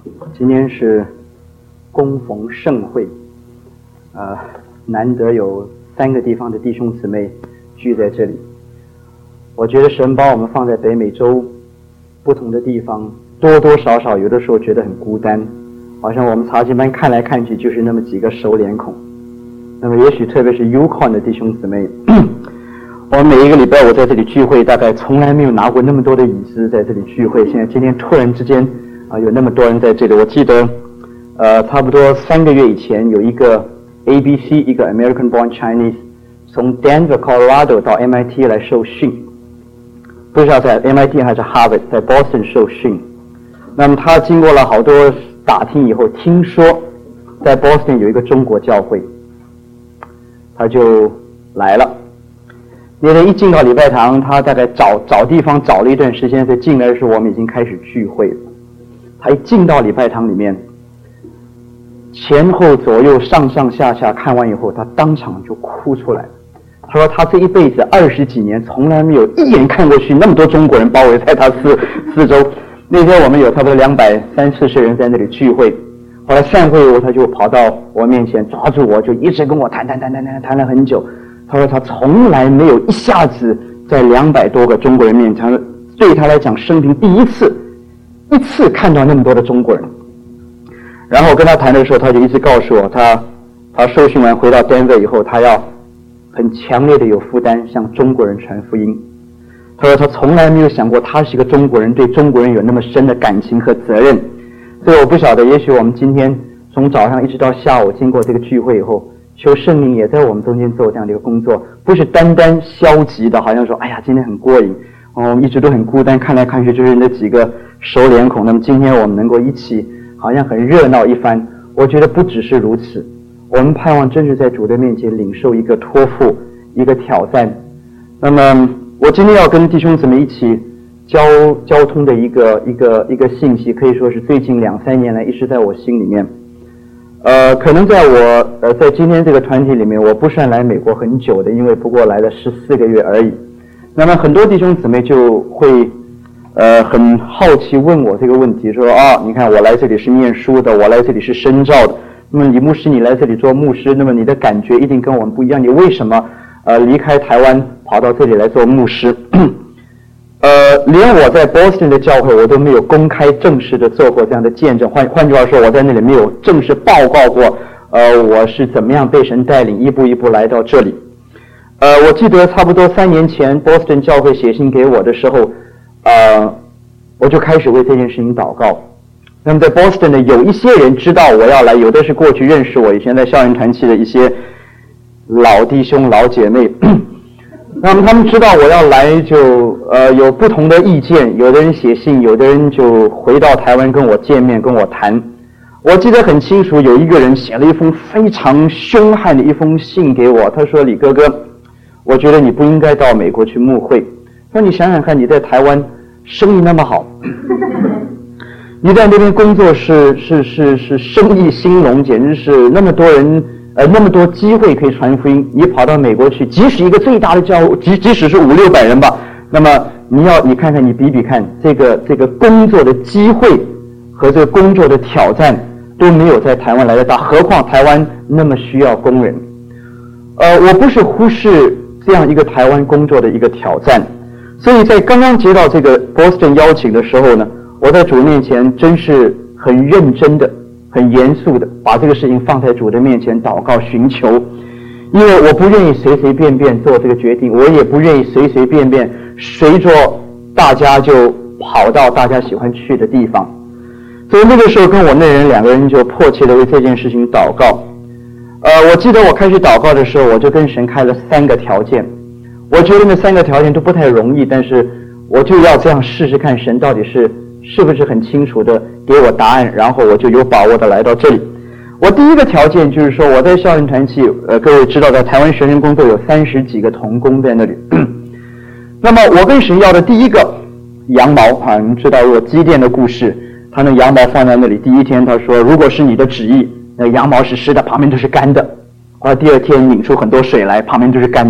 今天是恭逢盛会，难得有3个地方的弟兄姊妹聚在这里。我觉得神把我们放在北美洲不同的地方，多多少少有的时候觉得很孤单，好像我们查经班看来看去就是那么几个熟脸孔。那么也许特别是 Yukon 的弟兄姊妹，我们每一个礼拜我在这里聚会，大概从来没有拿过那么多的椅子在这里聚会。现在今天突然之间有那么多人在这里。我记得差不多3个月以前，有一个 ABC 一个 American Born Chinese 从 Denver Colorado 到 MIT 来受训，不知道在 MIT 还是 Harvard， 在 Boston 受训。那么他经过了好多打听以后，听说在 Boston 有一个中国教会，他就来了。那天一进到礼拜堂，他大概找地方找了一段时间，才进来的时候我们已经开始聚会了。他一进到礼拜堂里面，前后左右上上下下看完以后，他当场就哭出来。他说他这一辈子20几年从来没有一眼看过去那么多中国人包围在他四周。那天我们有差不多230-240人在那里聚会，后来散会以后，他就跑到我面前抓住我，就一直跟我谈了很久。他说他从来没有一下子在200多个中国人面前，对他来讲生平第一次看到那么多的中国人。然后跟他谈的时候，他就一直告诉我，他受训完回到 Denver 以后，他要很强烈的有负担向中国人传福音。他说他从来没有想过他是一个中国人，对中国人有那么深的感情和责任。所以我不晓得，也许我们今天从早上一直到下午经过这个聚会以后，求圣灵也在我们中间做这样的一个工作，不是单单消极的，好像说哎呀今天很过瘾，我们一直都很孤单，看来看去就是那几个熟脸孔。那么今天我们能够一起好像很热闹一番，我觉得不只是如此，我们盼望真是在主的面前领受一个托付，一个挑战。那么我今天要跟弟兄姊妹一起交通的一个信息，可以说是最近2-3年来一直在我心里面。可能在我在今天这个团体里面，我不算来美国很久的，因为不过来了14个月而已。那么很多弟兄姊妹就会很好奇问我这个问题，说你看我来这里是念书的，我来这里是深造的，那么李牧师你来这里做牧师，那么你的感觉一定跟我们不一样，你为什么离开台湾跑到这里来做牧师？连我在 Boston 的教会我都没有公开正式的做过这样的见证，换句话说，我在那里没有正式报告过我是怎么样被神带领一步一步来到这里。我记得差不多3年前 Boston 教会写信给我的时候，我就开始为这件事情祷告。那么在 Boston 呢，有一些人知道我要来，有的是过去认识我以前在校园团契的一些老弟兄老姐妹，那么他们知道我要来，就有不同的意见，有的人写信，有的人就回到台湾跟我见面跟我谈。我记得很清楚，有一个人写了一封非常凶悍的一封信给我，他说李哥哥，我觉得你不应该到美国去牧会。说你想想看，你在台湾生意那么好，你在那边工作是生意兴隆，简直是那么多人那么多机会可以传福音，你跑到美国去，即使一个最大的教会，即使是500-600人吧，那么你看看，你比比看，这个工作的机会和这个工作的挑战都没有在台湾来的大，何况台湾那么需要工人。我不是忽视这样一个台湾工作的一个挑战，所以在刚刚接到这个 Boston 邀请的时候呢，我在主面前真是很认真的很严肃的把这个事情放在主的面前祷告寻求，因为我不愿意随随便便做这个决定，我也不愿意随随便便随着大家就跑到大家喜欢去的地方。所以那个时候跟我那人2个人就迫切的为这件事情祷告。我记得我开始祷告的时候，我就跟神开了3个条件。我觉得那3个条件都不太容易，但是我就要这样试试看神到底是不是很清楚的给我答案，然后我就有把握的来到这里。我第一个条件就是说，我在校园团契，各位知道在台湾学生工作有30几个同工在那里。那么我跟神要的第一个羊毛你们知道有机电的故事，他那羊毛放在那里，第一天他说如果是你的旨意，那羊毛是湿的，旁边都是干的。第二天拧出很多水来，旁边都是干的。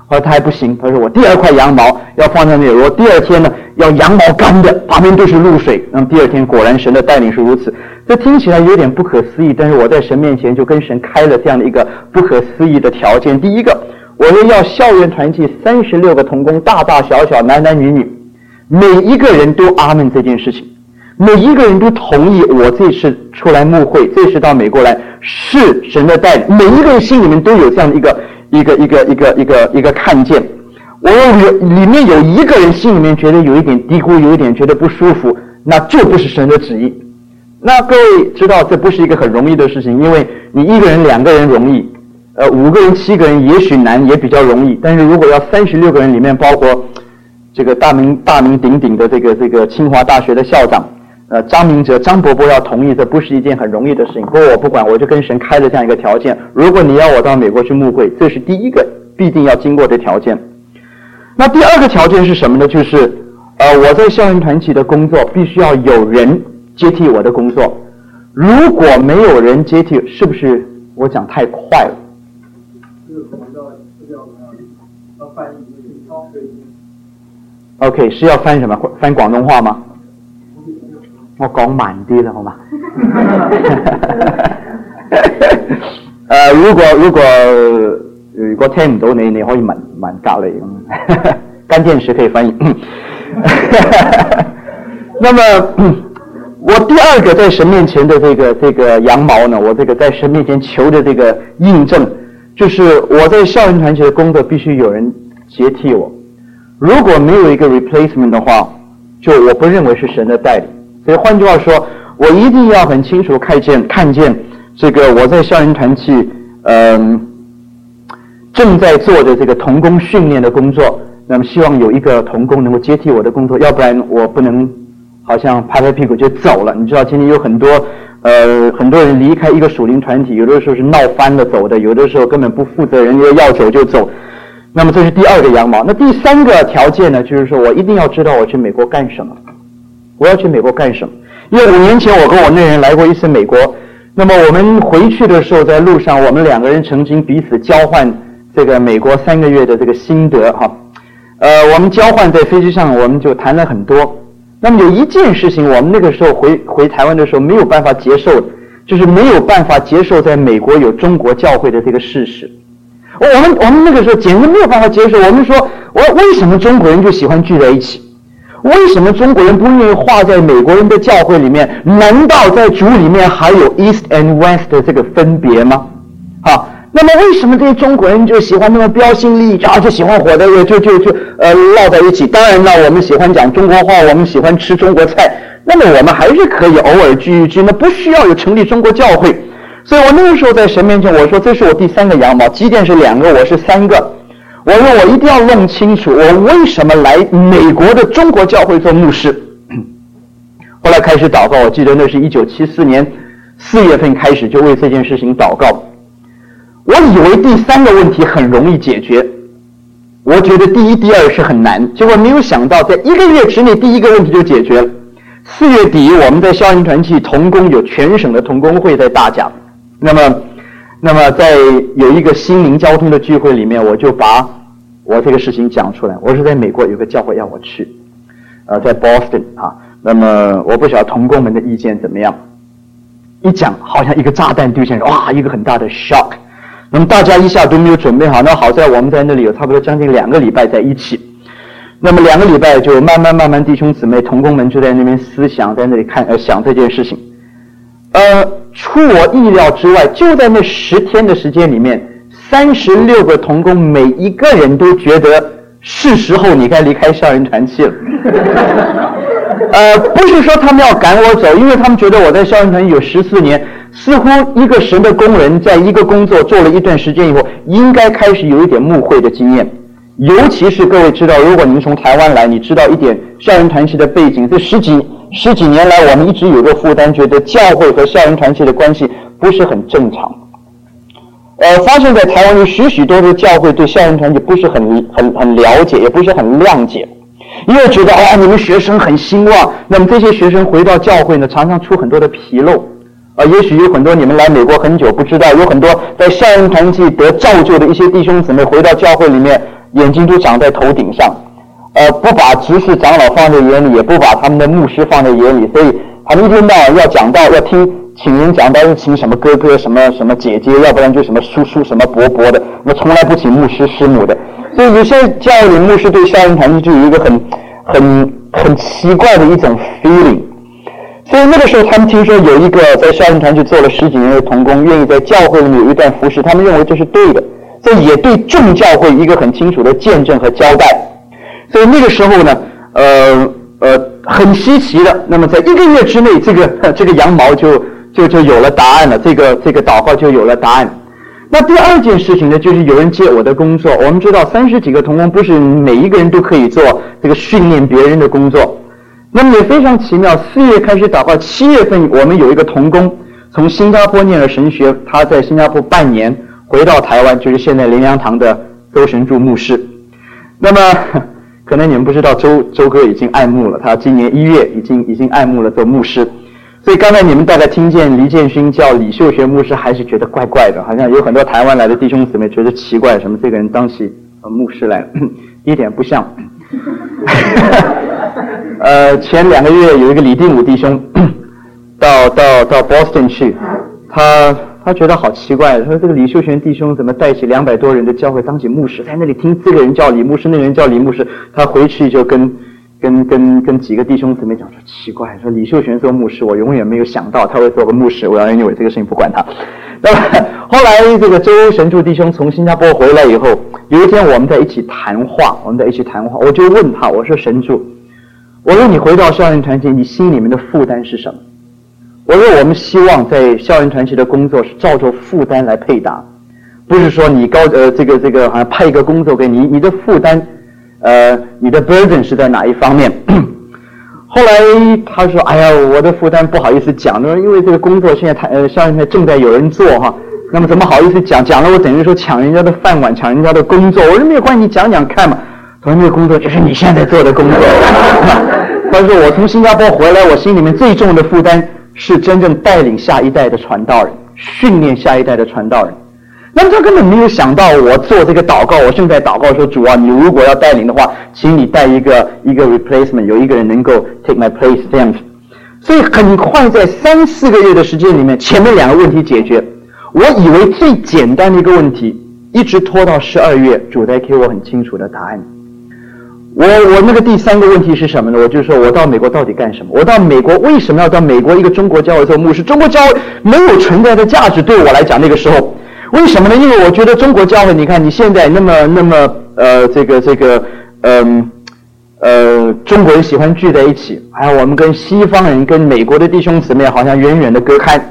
后来他还不行，他说我第2块羊毛要放在那里，我第2天呢要羊毛干的，旁边都是露水。那么第2天果然神的带领是如此。这听起来有点不可思议，但是我在神面前就跟神开了这样的一个不可思议的条件。第一个，我说要校园团契36个同工，大大小小，男男女女，每一个人都阿们这件事情，每一个人都同意我这次出来牧会，这次到美国来是神的带领，每一个人心里面都有这样的一个看见。我里面有一个人心里面觉得有一点嘀咕，有一点觉得不舒服，那就不是神的旨意。那各位知道这不是一个很容易的事情，因为你1个人2个人容易，5个人7个人也许难，也比较容易，但是如果要36个人里面包括这个大名鼎鼎的这个清华大学的校长张明哲张伯伯要同意，这不是一件很容易的事情。不过我不管，我就跟神开了这样一个条件，如果你要我到美国去牧会，这是第一个必定要经过的条件。那第2个条件是什么呢？就是我在校园团契的工作必须要有人接替我的工作，如果没有人接替，是不是我讲太快了？OK， 是要翻什么？翻广东話嗎？我講慢啲啦，好嗎？如果聽唔到你可以問隔離咁，乾電池可以翻譯。那麼我第2個在神面前的這個羊毛呢，我這個在神面前求的這個印證，就是我在校園團契的工作必須有人接替我。如果沒有一個 replacement 的話，就我不認為是神的帶領。所以換句話說，我一定要很清楚看見這個我在校園團契正在做的這個同工訓練的工作，那麼希望有一個同工能夠接替我的工作，要不然我不能好像拍拍屁股就走了。你知道今天有很多人離開一個屬靈團體，有的時候是鬧翻了走的，有的時候根本不負責任，要走就走。那麼這是第2個羊毛。那第3個條件呢，就是說我一定要知道我去美國幹什麼，我要去美國幹什麼。因為5年前我跟我那人來過一次美國，那麼我們回去的時候在路上，我們2個人曾經彼此交換這個美國3個月的這個心得哈。我們交換在飛機上，我們就談了很多。那麼有一件事情，我們那個時候回台灣的時候沒有辦法接受，就是沒有辦法接受在美國有中國教會的這個事實。我們那個時候簡直沒有辦法接受。我們說，為什麼中國人就喜歡聚在一起？為什麼中國人不願意畫在美國人的教會裡面？難道在主裡面還有 East and West 的這個分別嗎？好，那麼為什麼這些中國人就喜歡那麼標新立異，就喜歡火的就繞在一起？當然了，我們喜歡講中國話，我們喜歡吃中國菜，那麼我們還是可以偶爾聚一聚，那不需要有成立中國教會。所以我那個時候在神面前，我說這是我第3個羊毛，即便是2個，我是3個。我說我一定要弄清楚，我為什麼來美國的中國教會做牧師。後來開始禱告，我記得那是1974年4月份開始就為這件事情禱告。我以為第3個問題很容易解決，我覺得第1、第2是很難，結果沒有想到在1個月之內第1個問題就解決了。4月底我們在校園團契同工有全省的同工會在大甲，那麼在有一個心靈交通的聚會裡面，我就把我這個事情講出來。我是在美國有個教會要我去，在 Boston 啊。那麼我不曉得同工們的意見怎麼樣，一講好像一個炸彈丟下來，哇，一個很大的 shock。那麼大家一下都沒有準備好，那好在我們在那裡有差不多將近2個禮拜在一起。那麼2個禮拜就慢慢弟兄姊妹同工們就在那邊思想，在那裡想這件事情。出我意料之外，就在那10天的時間裡面，36個同工每一個人都覺得是時候你該離開校園團契了。不是說他們要趕我走，因為他們覺得我在校園團契有14年，似乎一個神的工人在一個工作做了一段時間以後，應該開始有一點牧會的經驗。尤其是各位知道，如果您從台灣來，你知道一點校園團契的背景，這十幾年來我們一直有個負擔，覺得教會和校園團契的關係不是很正常。發現在台灣有許多的教會對校園團契不是很了解，也不是很諒解，因為覺得你們學生很興旺，那麼這些學生回到教會呢，常常出很多的紕漏。也許有很多你們來美國很久不知道，有很多在校園團契得造就的一些弟兄姊妹回到教會裡面， 眼睛都长在头顶上，不把执事长老放在眼里，也不把他们的牧师放在眼里，所以他们一天到晚要讲道，要请人讲道，就请什么哥哥、什么姐姐，要不然就什么叔叔、什么伯伯的，那么从来不请牧师师母的。所以有些教会里牧师对校园团契就有一个很奇怪的一种 feeling。所以那个时候他们听说有一个在校园团契做了10几年的同工，愿意在教会里面有一段服事，他们认为这是对的，这也对众教会一个很清楚的见证和交代。所以那个时候呢，很稀奇的，那么在1个月之内，这个羊毛就有了答案了，这个祷告就有了答案。那第二件事情呢，就是有人接我的工作。我们知道30几个同工不是每一个人都可以做这个训练别人的工作。那么也非常奇妙，4月开始祷告，7月份我们有一个同工从新加坡念了神学，他在新加坡半年回到台湾，就是现在灵粮堂的周神柱牧师。那么可能你们不知道，周哥已经爱慕了，他今年1月已经爱慕了做牧师。所以刚才你们大概听见黎建勋叫李秀学牧师，还是觉得怪怪的，好像有很多台湾来的弟兄姊妹觉得奇怪，什么这个人当起牧师来了，一点不像。前2个月有一个李定武弟兄到 Boston 去，他觉得好奇怪，他说这个李秀全弟兄怎么带起200多人的教会当起牧师，在那里听这个人叫李牧师，那个人叫李牧师，他回去就跟几个弟兄姊妹讲说奇怪，说李秀全做牧师，我永远没有想到他会做个牧师，我要认为这个事情不管他。那么后来这个周神柱弟兄从新加坡回来以后，有一天我们在一起谈话，我就问他，我说神柱，我说你回到校园团契，你心里面的负担是什么？我说我们希望在校园团契的工作是照着负担来配搭，不是说你这个好像派一个工作给你，你的负担你的 burden 是在哪一方面？后来他说哎呀，我的负担不好意思讲，因为这个工作现在校园正在有人做哈，那么怎么好意思讲了我等于说抢人家的饭碗，抢人家的工作。我说没有关系，你讲讲看嘛。他说那个工作就是你现在做的工作。他说我从新加坡回来，我心里面最重的负担是真正带领下一代的传道人，训练下一代的传道人。那么他根本没有想到我做这个祷告，我正在祷告说主啊，你如果要带领的话，请你带一个 replacement， 有一个人能够 take my place 这样子。所以很快在3-4个月的时间里面，前面2个问题解决。我以为最简单的一个问题，一直拖到12月，主才给我很清楚的答案。我那个第3个问题是什么呢？我就说我到美国到底干什么？我到美国为什么要到美国一个中国教会做牧师？中国教会没有存在的价值，对我来讲那个时候。为什么呢？因为我觉得中国教会，你看你现在那么中国人喜欢聚在一起，还有我们跟西方人跟美国的弟兄姊妹好像远远的隔开。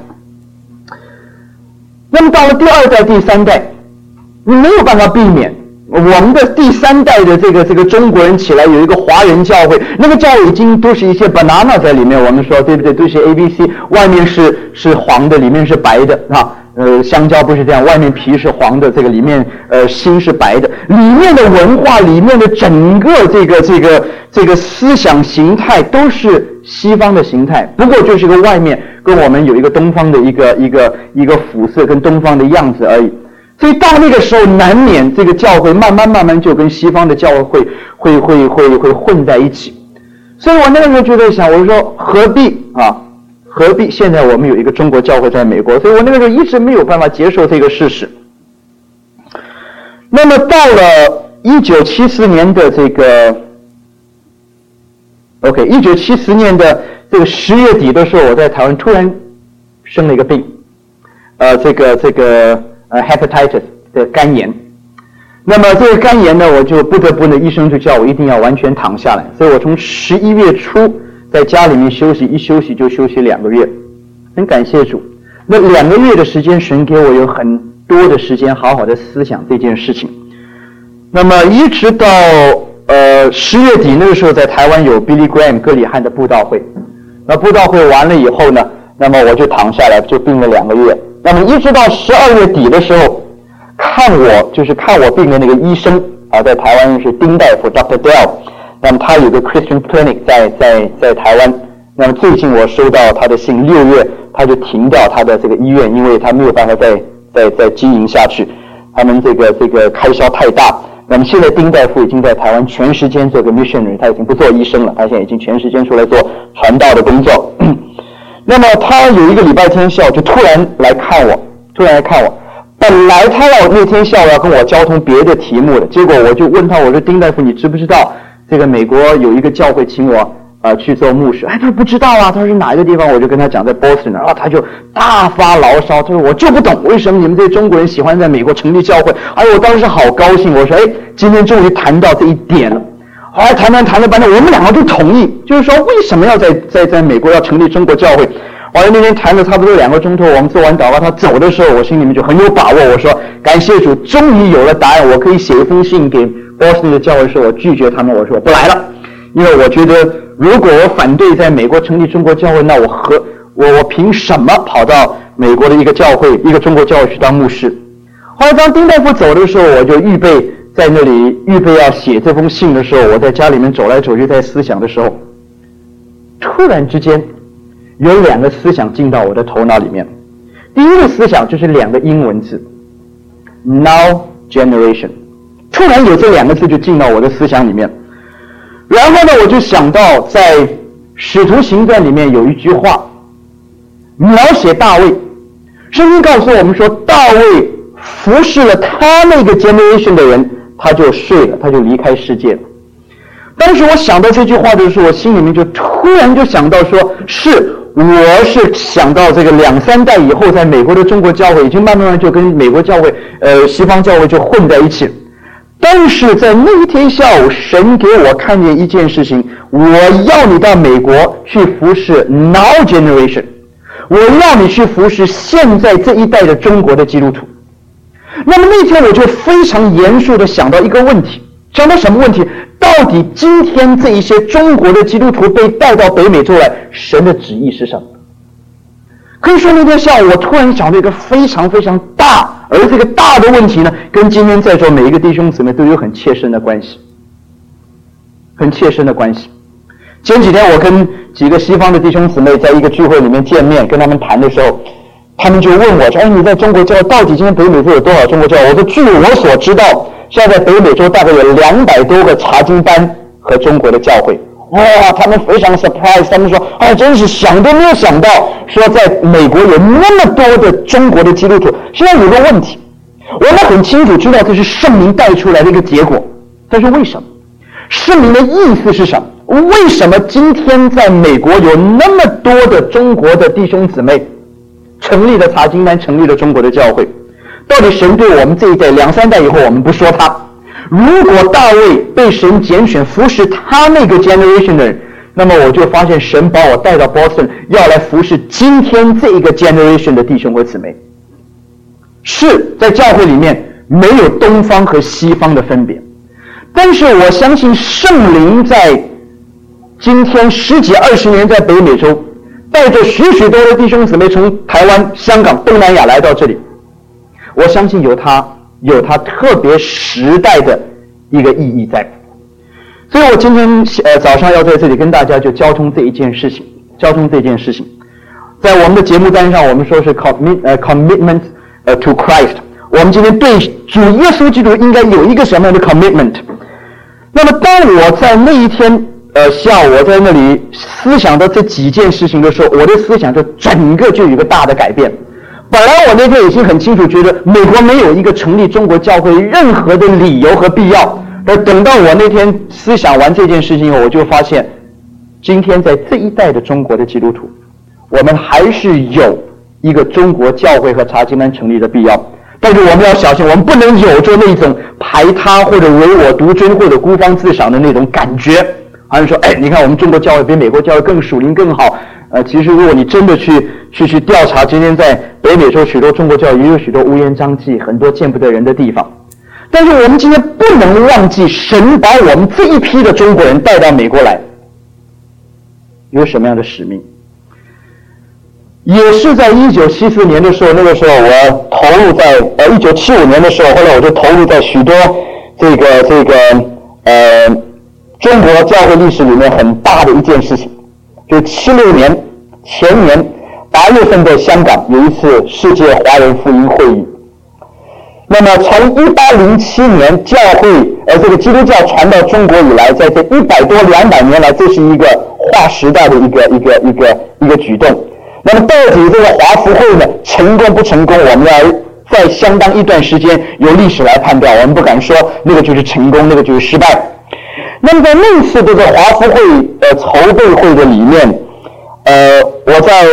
那么到了第2代第3代，你没有办法避免我们的第3代的这个中国人起来有一个华人教会，那个教会已经都是一些 banana 在里面，我们说对不对？都是 ABC， 外面是黄的，里面是白的啊。香蕉不是这样，外面皮是黄的，这个里面心是白的，里面的文化，里面的整个这个思想形态都是西方的形态，不过就是个外面跟我们有一个东方的一个肤色跟东方的样子而已。所以到那个时候，难免这个教会慢慢就跟西方的教会会混在一起。所以我那个时候就在想，我说何必现在我们有一个中国教会在美国，所以我那个时候一直没有办法接受这个事实。那么到了1974年的1974年的这个10月底的时候，我在台湾突然生了一个病，hepatitis 的肝炎。那么这个肝炎呢，我就不得不呢，医生就叫我一定要完全躺下来，所以我从11月初在家里面休息，一休息就休息2个月，很感谢主。那2个月的时间，神给我有很多的时间好好的思想这件事情。那么一直到10月底那个时候，在台湾有 Billy Graham 哥里汉的布道会。那布道会完了以后呢，那么我就躺下来，就病了2个月。那么一直到12月底的时候，看我病的那个医生啊，在台湾是丁大夫 Dr. Dell。那么他有个 Christian Clinic 在台湾。那么最近我收到他的信，6月他就停掉他的这个医院，因为他没有办法再经营下去，他们这个开销太大。 那么现在丁大夫已经在台湾全时间做个 missionary， 他已经不做医生了，他现在已经全时间出来做传道的工作。那么他有一个礼拜天下午就突然来看我。本来他要那天下午要跟我交通别的题目的，结果我就问他，我说丁大夫，你知不知道这个美国有一个教会请我去做牧师？他说不知道啊，他说是哪一个地方？我就跟他讲在 Boston， 然后他就大发牢骚，他说我就不懂为什么你们这些中国人喜欢在美国成立教会。我当时好高兴，我说今天终于谈到这一点了。后来谈了半天，我们两个都同意，就是说为什么要在美国要成立中国教会。后来那天谈了差不多2个钟头，我们做完祷告，他走的时候，我心里面就很有把握，我说感谢主，终于有了答案，我可以写一封信给 Boston 的教会，说我拒绝他们，我说我不来了，因为我觉得如果我反对在美国成立中国教会，那我凭什么跑到美国的一个教会，一个中国教会去当牧师？后来当丁大夫走的时候，我就预备要写这封信的时候，我在家里面走来走去，在思想的时候，突然之间有2个思想进到我的头脑里面。第一个思想就是2个英文字 Now Generation， 突然有这2个字就进到我的思想里面。然后呢，我就想到在使徒行传里面有一句话描写大卫，圣经告诉我们说，大卫服侍了他那个 generation 的人，他就睡了，他就离开世界了。当时我想到这句话的时候，我心里面就突然就想到说，我是想到这个2、3代以后，在美国的中国教会已经慢慢就跟美国教会西方教会就混在一起。但是在那一天下午，神给我看见一件事情，我要你到美国去服侍 Now Generation， 我要你去服侍现在这一代的中国的基督徒。那么那天我就非常严肃地想到一个问题，想到什么问题？到底今天这一些中国的基督徒被带到北美洲来，神的旨意是什么？可以说那天下午我突然想到一个非常非常大，而这个大的问题呢，跟今天在座每一个弟兄姊妹都有很切身的关系。前几天我跟几个西方的弟兄姊妹在一个聚会里面见面，跟他们谈的时候，他们就问我说，你在中国教到底今天北美洲有多少中国教？我说据我所知道，现在北美洲大概有200多个查经班和中国的教会。哇，他们非常 surprise， 他们说真是想都没有想到，说在美国有那么多的中国的基督徒。现在有个问题，我们很清楚知道这是圣灵带出来的一个结果，但是为什么？圣灵的意思是什么？为什么今天在美国有那么多的中国的弟兄姊妹成立了查经班，成立了中国的教会？到底神对我们这一代2、3代以后，我们不说他，如果大卫被神拣选服侍他那个 generation 的人，那么我就发现神把我带到 Boston， 要来服侍今天这一个 generation 的弟兄和姊妹。是在教会里面没有东方和西方的分别，但是我相信圣灵在今天10几20年在北美洲带着许多的弟兄姊妹从台湾、香港、东南亚来到这里，我相信有他特别时代的一个意义在。所以我今天早上要在这里跟大家就交通这件事情。在我们的节目单上，我们说是 commitment to Christ。我们今天对主耶稣基督应该有一个什么样的 commitment？ 那么当我在那一天下午我在那里思想到这几件事情的时候，我的思想就整个就有一个大的改变。本来我那天已经很清楚觉得美国没有一个成立中国教会任何的理由和必要，而等到我那天思想完这件事情后，我就发现今天在这一代的中国的基督徒，我们还是有一个中国教会和查经班成立的必要。但是我们要小心，我们不能有着那种排他或者唯我独尊或者孤芳自赏的那种感觉，好像说你看我们中国教会比美国教会更属灵更好。其实如果你真的去调查，今天在北美洲许多中国教会也有许多乌烟瘴气，很多见不得人的地方。但是我们今天不能忘记，神把我们这一批的中国人带到美国来，有什么样的使命？也是在1974年的时候，那个时候我投入在1975年的时候，后来我就投入在许多这个中国教会历史里面很大的一件事情。就76年前年8月份在香港有一次世界华人福音会议。 那么从1807年教会这个基督教传到中国以来，在这100多200年来，这是一个划时代的一个举动。那么到底这个华福会呢成功不成功，我们要在相当一段时间由历史来判断，我们不敢说那个就是成功，那个就是失败。那么在那次这个华福会筹备会的里面，我在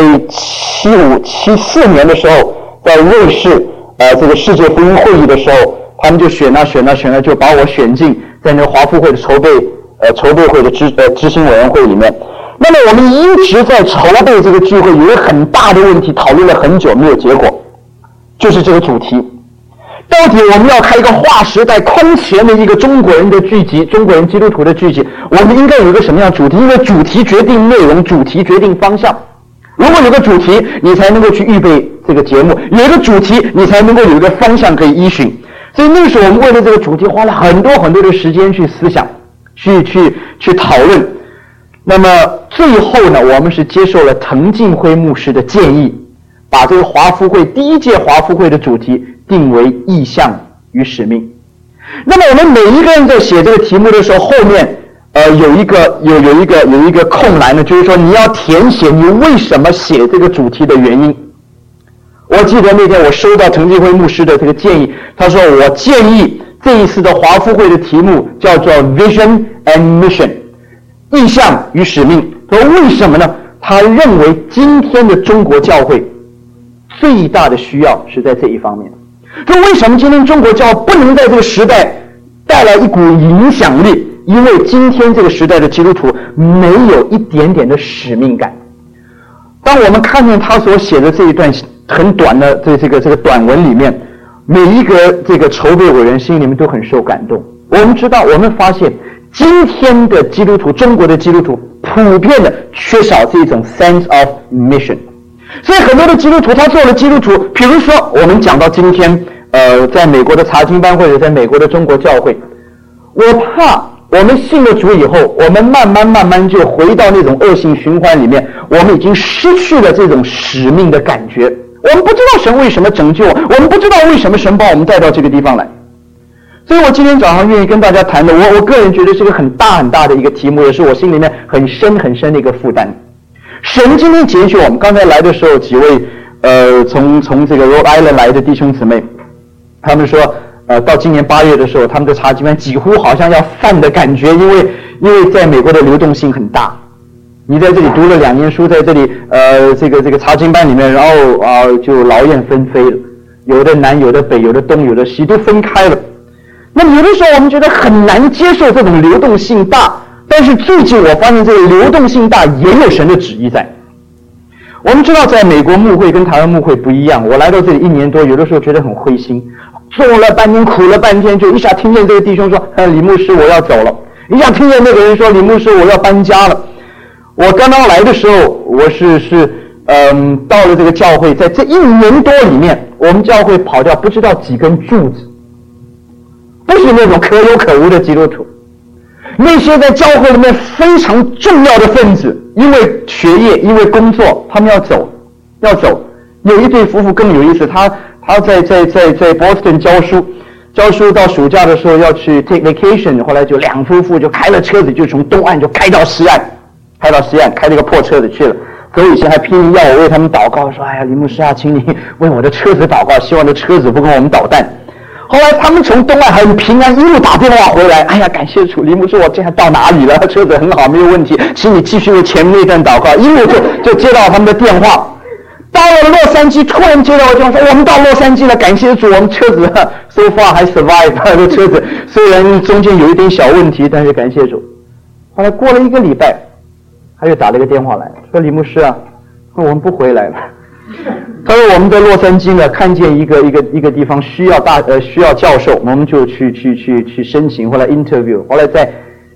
74年的时候，在瑞士这个世界福音会议的时候，他们就选了，就把我选进在那个华福会的筹备会的执行委员会里面。那么我们一直在筹备这个聚会，有一个很大的问题，讨论了很久没有结果，就是这个主题。到底我们要开一个划时代空前的一个中国人的聚集，中国人基督徒的聚集，我们应该有一个什么样的主题？因为主题决定内容，主题决定方向。如果有个主题，你才能够去预备这个节目；有一个主题，你才能够有一个方向可以依循。所以那时候我们为了这个主题花了很多的时间去思想，去讨论。那么最后呢，我们是接受了滕敬辉牧师的建议，把这个华福会第一届华福会的主题定为意向与使命。那么我们每一个人在写这个题目的时候，后面有一个空栏呢，就是说你要填写你为什么写这个主题的原因。我记得那天我收到滕敬辉牧师的这个建议，他说我建议这一次的华福会的题目叫做 Vision and Mission， 意向与使命。说为什么呢？他认为今天的中国教会最大的需要是在这一方面。说为什么今天中国教会不能在这个时代带来一股影响力？因为今天这个时代的基督徒没有一点点的使命感。当我们看见他所写的这一段很短的这个短文里面，每一个这个筹备委员心里面都很受感动。我们发现今天的基督徒，中国的基督徒普遍的缺少这种 sense of mission。所以很多的基督徒，他做了基督徒，比如说我们讲到今天在美国的查经班或者在美国的中国教会，我怕我们信了主以后，我们慢慢就回到那种恶性循环里面，我们已经失去了这种使命的感觉。我们不知道神为什么拯救我们不知道为什么神把我们带到这个地方来。所以我今天早上愿意跟大家谈的，我个人觉得是个很大的一个题目，也是我心里面很深的一个负担。神今天拣选我们，刚才来的时候几位从这个 Rhode Island 来的弟兄姊妹，他们说到今年8月的时候，他们的查经班几乎好像要泛的感觉，因为在美国的流动性很大。你在这里读了2年书，在这里这个查经班里面，然后就劳燕分飞了，有的南，有的北，有的东，有的西，都分开了。那么有的时候我们觉得很难接受这种流动性大，但是最近我发现这个流动性大也有神的旨意在。我们知道在美国牧会跟台湾牧会不一样，我来到这里1年多，有的时候觉得很灰心，做了半天苦了半天，就一下听见这个弟兄说李牧师我要走了，一下听见那个人说李牧师我要搬家了。我刚刚来的时候，我是到了这个教会，在这1年多里面，我们教会跑掉不知道几根柱子，不是那种可有可无的基督徒，那些在教会里面非常重要的分子，因为学业，因为工作，他们要走。有一对夫妇更有意思，他在 Boston 教书到暑假的时候要去 take vacation， 后来就2夫妇就开了车子，就从东岸就开到西岸，开了一个破车子去了。走以前还拼命要我为他们祷告，说哎呀李牧师啊，请你为我的车子祷告，希望这车子不跟我们捣蛋。后来他们从东岸很平安一路打电话回来，哎呀感谢主，李牧师我这样到哪里了，车子很好没有问题，请你继续为前面那段祷告。一路就接到他们的电话。到了洛杉矶，突然接到我电话说我们到洛杉矶了，感谢主，我们车子 so far 还 survive， 这车子虽然中间有一点小问题，但是感谢主。后来过了1个礼拜，他又打了个电话来说李牧师啊，我们不回来了。他说我们在洛杉矶呢看见一个地方需要教授，我们就去申请，后来 interview， 后来在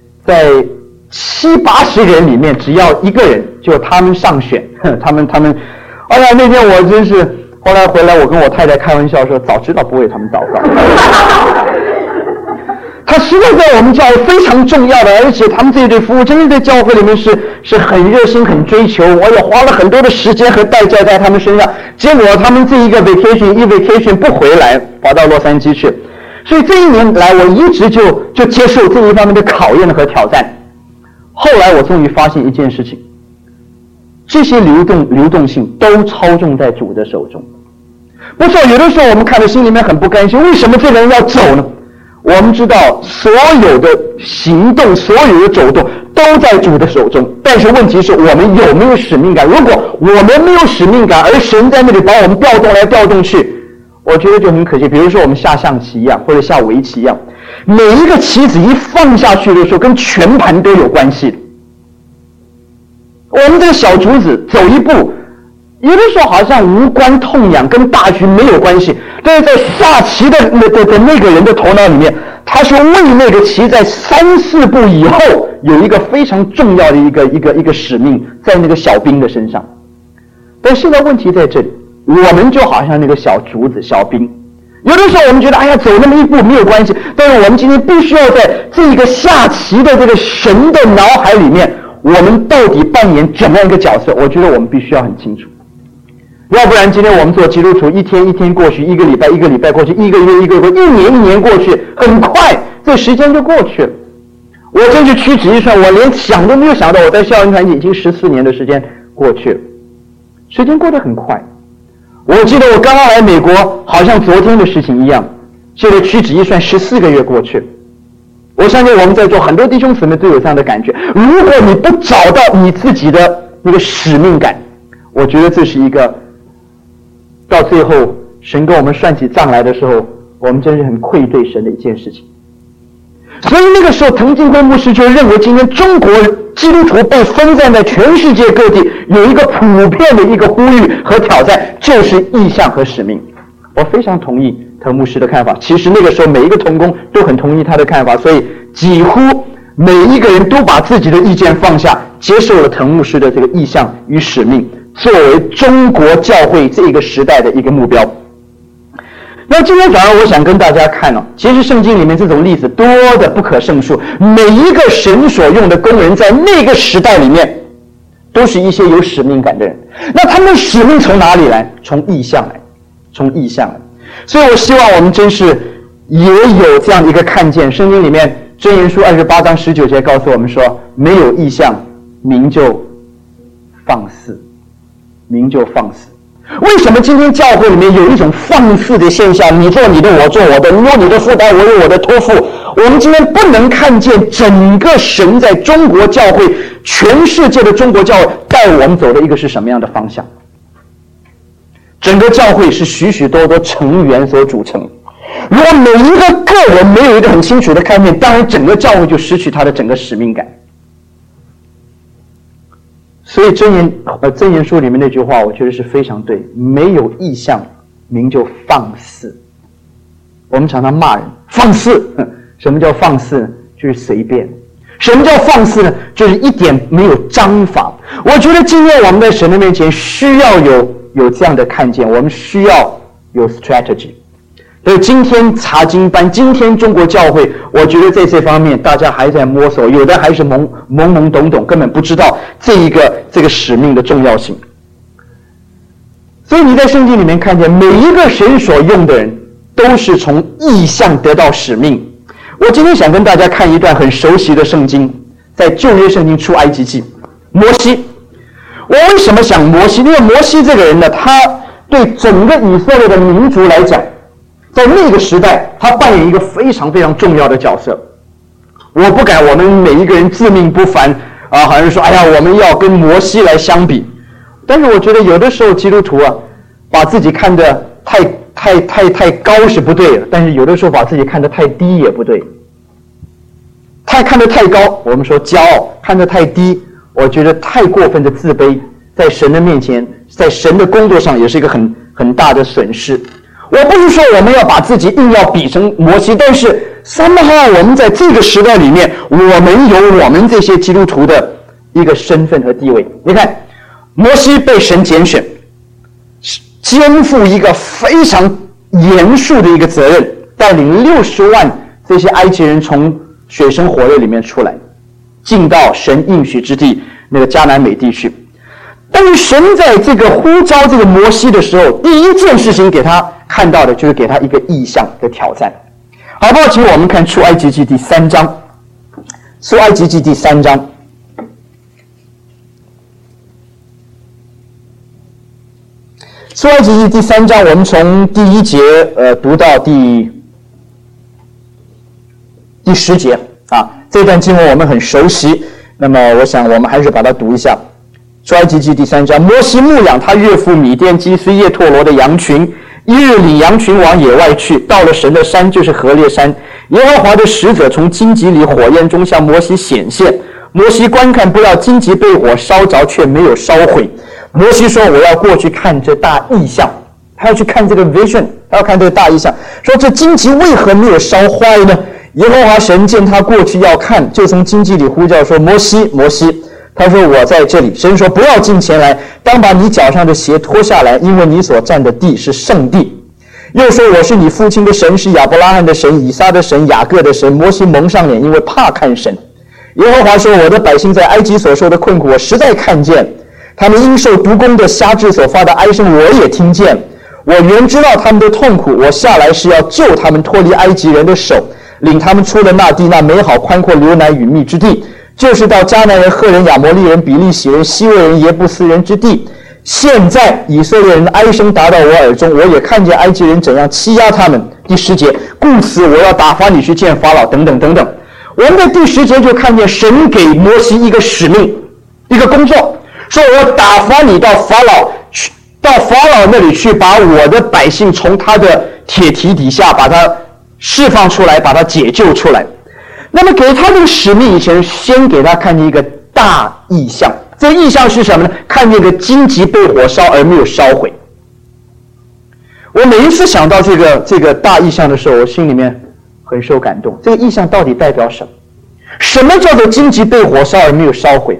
70-80人里面只要1个人，就他们上选，他们哎呀那天我真是，后来回来我跟我太太开玩笑说早知道不为他们祷告。 他实在在我们教会非常重要的，而且他们这一对夫妇真的在教会里面是很热心、很追求，我也花了很多的时间和代价在他们身上。结果他们这一个 vacation 不回来，跑到洛杉矶去。所以这一年来，我一直就接受这一方面的考验和挑战。后来我终于发现一件事情，这些流动性都操纵在主的手中。不错，有的时候我们看到心里面很不甘心，为什么这个人要走呢？我们知道所有的行动，所有的走动都在主的手中，但是问题是我们有没有使命感？如果我们没有使命感，而神在那里把我们调动来调动去，我觉得就很可惜。比如说我们下象棋一样，或者下围棋一样，每一个棋子一放下去的时候，跟全盘都有关系的。我们这个小竹子走一步，有的时候好像无关痛痒，跟大局没有关系，但是在下棋的那个人的头脑里面，他是为那个棋在3、4步以后有一个非常重要的一个使命在那个小兵的身上。但现在问题在这里，我们就好像那个小竹子、小兵，有的时候我们觉得哎呀走那么一步没有关系，但是我们今天必须要在这个下棋的这个神的脑海里面，我们到底扮演怎么样一个角色？我觉得我们必须要很清楚。要不然今天我们做基督徒，一天一天过去，一个礼拜过去，一个月过去，一年过去，很快这时间就过去了。我真是屈指一算，我连想都没有想到，我在校园团体已经14年的时间过去了，时间过得很快。我记得我刚刚来美国，好像昨天的事情一样，现在屈指一算14个月过去了。我相信我们在座很多弟兄姊妹都有这样的感觉，如果你不找到你自己的那个使命感，我觉得这是一个到最后神跟我们算起账来的时候，我们真是很愧对神的一件事情。所以那个时候滕近辉牧师就认为，今天中国基督徒被分散在全世界各地，有一个普遍的一个呼吁和挑战，就是意向和使命。我非常同意滕牧师的看法，其实那个时候每一个同工都很同意他的看法，所以几乎每一个人都把自己的意见放下，接受了滕牧师的这个意向与使命，作为中国教会这个时代的一个目标。那今天早上我想跟大家看其实圣经里面这种例子多的不可胜数，每一个神所用的工人在那个时代里面都是一些有使命感的人。那他们的使命从哪里来？从意向来，从意向来。所以我希望我们真是也有这样的一个看见。圣经里面箴言书28章19节告诉我们说，没有意向，民就放肆，民就放肆。为什么今天教会里面有一种放肆的现象？你做你的，我做我的，你有你的负担，我有我的托付。我们今天不能看见整个神在中国教会，全世界的中国教会带我们走的一个是什么样的方向。整个教会是许许多多成员所组成，如果每一个个人没有一个很清楚的看见，当然整个教会就失去它的整个使命感。所以箴言书里面那句话我觉得是非常对，没有意向，民就放肆。我们常常骂人放肆，什么叫放肆呢？就是随便。什么叫放肆呢？就是一点没有章法。我觉得今天我们在神的面前需要有这样的看见，我们需要有 strategy。所以今天查经班，今天中国教会，我觉得在这方面大家还在摸索，有的还是懵懂懂，根本不知道这个使命的重要性。所以你在圣经里面看见每一个神所用的人都是从意向得到使命。我今天想跟大家看一段很熟悉的圣经，在旧约圣经出埃及记，摩西。我为什么想摩西？因为摩西这个人呢，他对整个以色列的民族来讲，在那个时代他扮演一个非常非常重要的角色。我不敢我们每一个人自命不凡好像说哎呀我们要跟摩西来相比，但是我觉得有的时候基督徒把自己看得太高是不对的，但是有的时候把自己看得太低也不对。看得太高我们说骄傲，看得太低我觉得太过分的自卑，在神的面前，在神的工作上也是一个很大的损失。我不是说我们要把自己硬要比成摩西，但是somehow我们在这个时代里面，我们有我们这些基督徒的一个身份和地位。你看摩西被神拣选，肩负一个非常严肃的一个责任，带领60万这些埃及人从水深火热里面出来，进到神应许之地那个迦南美地去。但是神在这个呼召这个摩西的时候，第一件事情给他看到的就是给他一个意象的挑战。好不好？请我们看出埃及记第3章。出埃及记第3章。出埃及记第3章，我们从第1节读到第10节啊。这段经文我们很熟悉，那么我想我们还是把它读一下。出埃及记第3章，摩西牧养他岳父米甸祭司叶忒罗的羊群，一日领羊群往野外去，到了神的山，就是何烈山。耶和华的使者从荆棘里火焰中向摩西显现，摩西观看，不料荆棘被火烧着，却没有烧毁。摩西说：“我要过去看这大异象。”他要去看这个 vision， 他要看这个大异象。说这荆棘为何没有烧坏呢？耶和华神见他过去要看，就从荆棘里呼叫说：“摩西，摩西！”他说：“我在这里。”神说：“不要近前来，当把你脚上的鞋脱下来，因为你所站的地是圣地。”又说：“我是你父亲的神，是亚伯拉罕的神，以撒的神，雅各的神。”摩西蒙上脸，因为怕看神。耶和华说：“我的百姓在埃及所受的困苦，我实在看见；他们因受毒弓的瞎智所发的哀声，我也听见。我原知道他们的痛苦，我下来是要救他们脱离埃及人的手，领他们出了那地，那美好宽阔流奶与蜜之地，就是到迦南人、赫人、亚摩利人、比利洗人、希未人、耶布斯人之地。现在以色列人的哀声达到我耳中，我也看见埃及人怎样欺压他们。”第10节，故此我要打发你去见法老，等等等等。我们在第10节就看见神给摩西一个使命，一个工作，说我要打发你到法老去，到法老那里去，把我的百姓从他的铁蹄底下把他释放出来，把他解救出来。那么给他这个使命以前，先给他看见一个大异象。这个异象是什么呢？看见个荆棘被火烧而没有烧毁。我每一次想到这个大异象的时候，我心里面很受感动。这个异象到底代表什么？什么叫做荆棘被火烧而没有烧毁？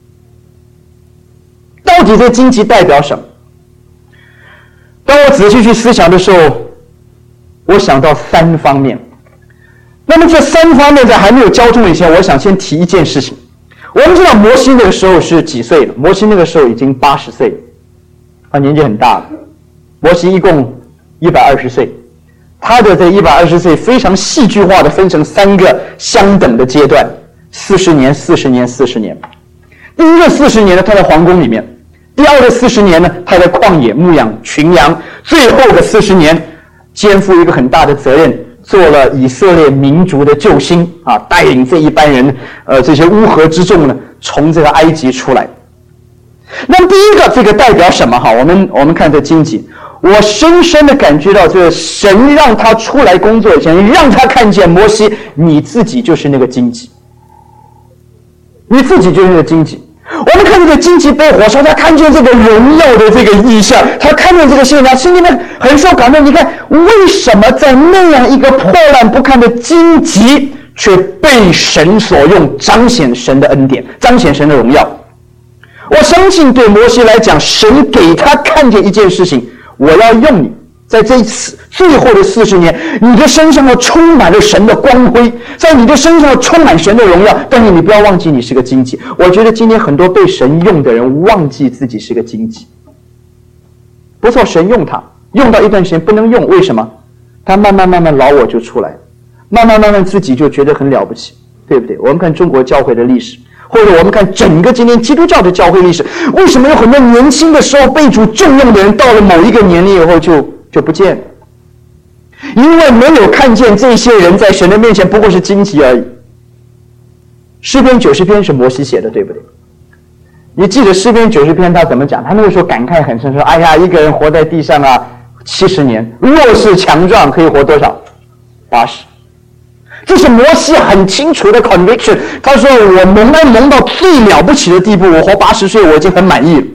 到底这荆棘代表什么？当我仔细去思想的时候，我想到3方面。那么这3方面在还没有交通以前，我想先提一件事情。我们知道摩西那个时候是几岁了？摩西那个时候已经80岁了，他年纪很大了。摩西一共120岁，他的这120岁非常戏剧化的分成3个相等的阶段：40年、40年、40年。第一个40年呢，他在皇宫里面；第二个40年呢，他在旷野牧养群羊；最后的40年，肩负一个很大的责任。做了以色列民族的救星啊，带领这一班人，这些乌合之众呢，从这个埃及出来。那么第一个，这个代表什么？哈，我们看这荆棘，我深深的感觉到，这神让他出来工作以前，让他看见摩西，你自己就是那个荆棘，你自己就是那个荆棘。我们看这个荆棘被火烧，他看见这个荣耀的这个意象，他看见这个现象，心里面很受感动。你看，为什么在那样一个破烂不堪的荆棘，却被神所用，彰显神的恩典，彰显神的荣耀？我相信对摩西来讲，神给他看见一件事情：我要用你，在这一次最后的40年，你的身上要充满了神的光辉，在你的身上要充满神的荣耀。但是你不要忘记你是个荆棘。我觉得今天很多被神用的人忘记自己是个荆棘。不错，神用他，用到一段时间不能用，为什么？他慢慢老我就出来，慢慢自己就觉得很了不起，对不对？我们看中国教会的历史，或者我们看整个今天基督教的教会历史，为什么有很多年轻的时候被主重用的人，到了某一个年龄以后就不见了？因为没有看见这些人在神的面前不过是荆棘而已。诗篇90篇是摩西写的，对不对？你记得诗篇90篇他怎么讲？他那个时候感慨很深，说：“哎呀，一个人活在地上啊，70年，若是强壮，可以活多少？80。”这是摩西很清楚的 conviction。他说：“我蒙恩蒙到最了不起的地步，我活80岁，我已经很满意了。”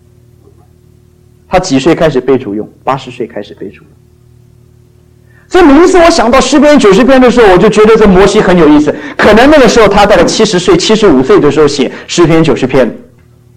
他几岁开始被主用？80岁开始被主用。所以每一次我想到诗篇90篇的时候，我就觉得这摩西很有意思。可能那个时候他大概70岁、75岁的时候写诗篇90篇。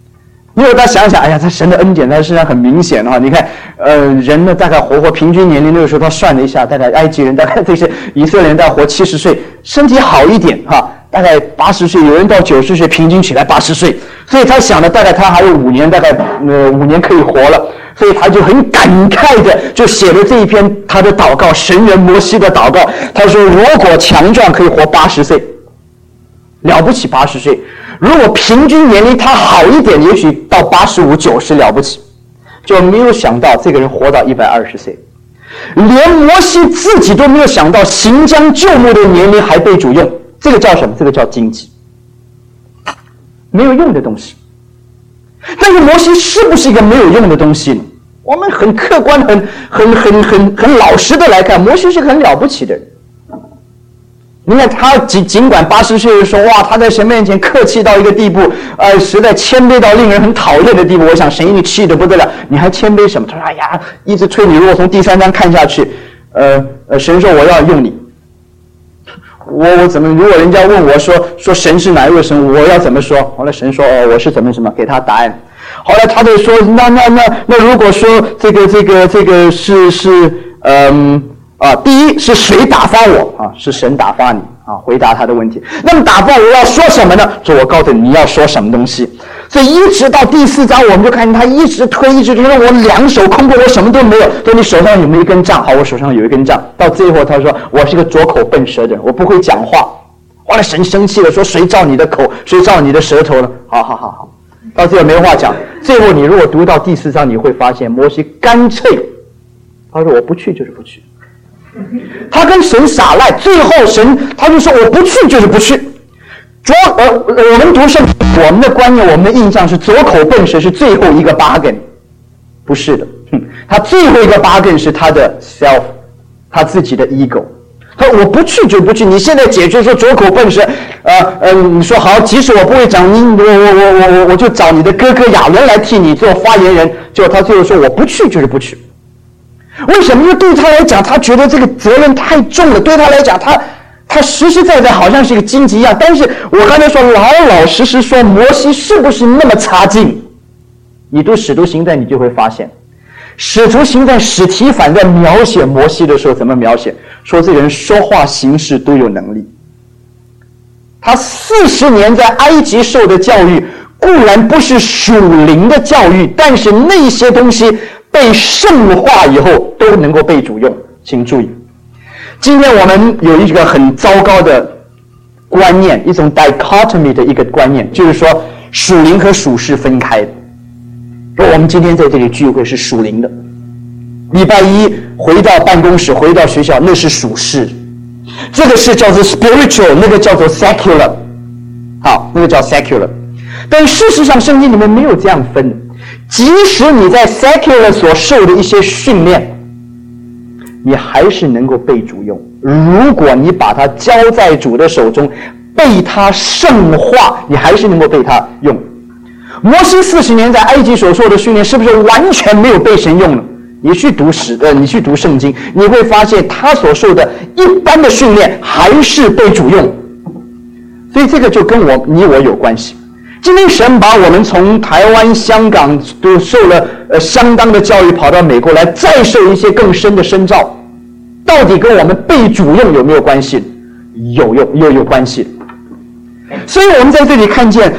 因为大家想想，哎呀，他神的恩典在身上很明显哈。你看，人呢大概活平均年龄，那个时候他算了一下，大概埃及人大概这些以色列人大概活70岁，身体好一点哈，大概80岁，有人到90岁，平均起来80岁。所以他想了，大概他还有5年，大概5年可以活了，所以他就很感慨的就写了这一篇他的祷告，神人摩西的祷告。他说，如果强壮可以活80岁，了不起80岁。如果平均年龄他好一点，也许到85、90了不起，就没有想到这个人活到120岁，连摩西自己都没有想到，行将就木的年龄还被主用，这个叫什么？这个叫荆棘，没有用的东西。但是摩西是不是一个没有用的东西呢？我们很客观、很老实的来看，摩西是个很了不起的人。你看他尽管80岁的时候，哇，他在神面前客气到一个地步，实在谦卑到令人很讨厌的地步。我想神一定气得不得了，你还谦卑什么？他说：“哎呀，一直催你。如果从第3章看下去，神说我要用你，我怎么？如果人家问我说神是哪一位神，我要怎么说？后来神说我是怎么什么，给他答案。后来他就说那如果说这个是第一是谁打发我啊？是神打发你啊？回答他的问题。那么打发我要说什么呢？说我告诉你要说什么东西。所以一直到第4章，我们就看见他一直推，我2手空空，我什么都没有。说你手上有没有一根杖？好，我手上有一根杖。到最后他说我是个拙口笨舌的人，我不会讲话。后来神生气了，说谁照你的口，谁照你的舌头了？好，到最后没话讲。最后你如果读到第4章，你会发现摩西干脆他说我不去就是不去。他跟神撒赖，最后神他就说我不去就是不去。我们读圣经，我们的观念，我们的印象是拙口笨舌是最后一个bargain，不是的，他最后一个bargain是他的 self， 他自己的 ego。他说我不去就不去，你现在解决说拙口笨舌，你说好，即使我不会讲，我就找你的哥哥亚伦来替你做发言人。结果他最后说我不去就是不去。为什么？因为对他来讲，他觉得这个责任太重了。对他来讲，他实实在在好像是一个荆棘一样。但是我刚才说老实说，摩西是不是那么差劲？你读《使徒行传》，你就会发现，《使徒行传》史提反在描写摩西的时候怎么描写？说这个人说话行事都有能力。他40年在埃及受的教育，固然不是属灵的教育，但是那些东西被圣化以后都能够被主用。请注意，今天我们有一个很糟糕的观念，一种 dichotomy 的一个观念，就是说属灵和属世分开的。我们今天在这里聚会是属灵的，礼拜一回到办公室，回到学校，那是属世，这个是叫做 spiritual， 那个叫做 secular。 好，那个叫 secular。 但事实上圣经里面没有这样分的，即使你在 secular 所受的一些训练，你还是能够被主用。如果你把它交在主的手中，被他圣化，你还是能够被他用。摩西40年在埃及所受的训练，是不是完全没有被神用了？你去读圣经，你会发现他所受的一般的训练还是被主用。所以这个就跟你我有关系。今天神把我们从台湾、香港都受了相当的教育，跑到美国来，再受一些更深的深造，到底跟我们被主用有没有关系？有关系。所以我们在这里看见，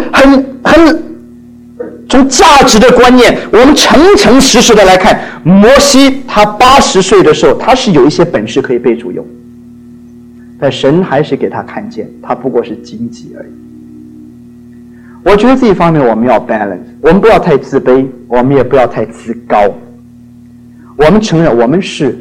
从价值的观念，我们诚实的来看，摩西他80岁的时候，他是有一些本事可以被主用，但神还是给他看见，他不过是荆棘而已。我觉得这一方面我们要 balance， 我们不要太自卑，我们也不要太自高。我们承认我们是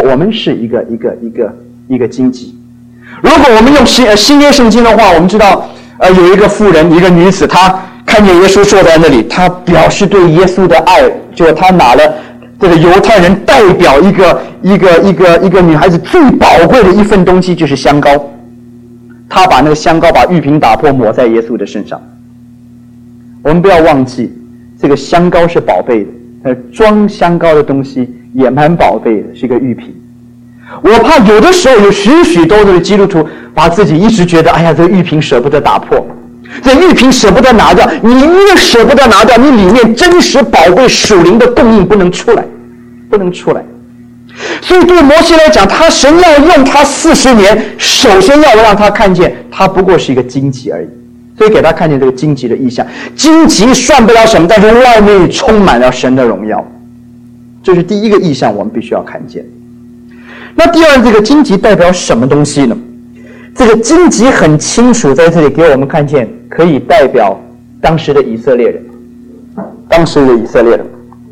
一个荆棘。如果我们用新约圣经的话，我们知道有一个妇人，一个女子，她看见耶稣坐在那里，她表示对耶稣的爱，就她拿了这个犹太人代表一个女孩子最宝贵的一份东西，就是香膏。她把那个香膏把玉瓶打破，抹在耶稣的身上。我们不要忘记，这个香膏是宝贝的，装香膏的东西也蛮宝贝的，是一个玉瓶。我怕有的时候有许多的基督徒把自己一直觉得，哎呀，这个玉瓶舍不得打破。 这玉瓶舍不得拿掉，你越舍不得拿掉，你里面真实宝贵属灵的供应不能出来，不能出来。所以对摩西来讲，神要用他40年，首先要让他看见他不过是一个荆棘而已，所以给他看见这个荆棘的意象。荆棘算不了什么，但是外面充满了神的荣耀，这是第一个意象，我们必须要看见。那第二，这个荆棘代表什么东西呢？这个荆棘很清楚在这里给我们看见，可以代表当时的以色列人。当时的以色列人，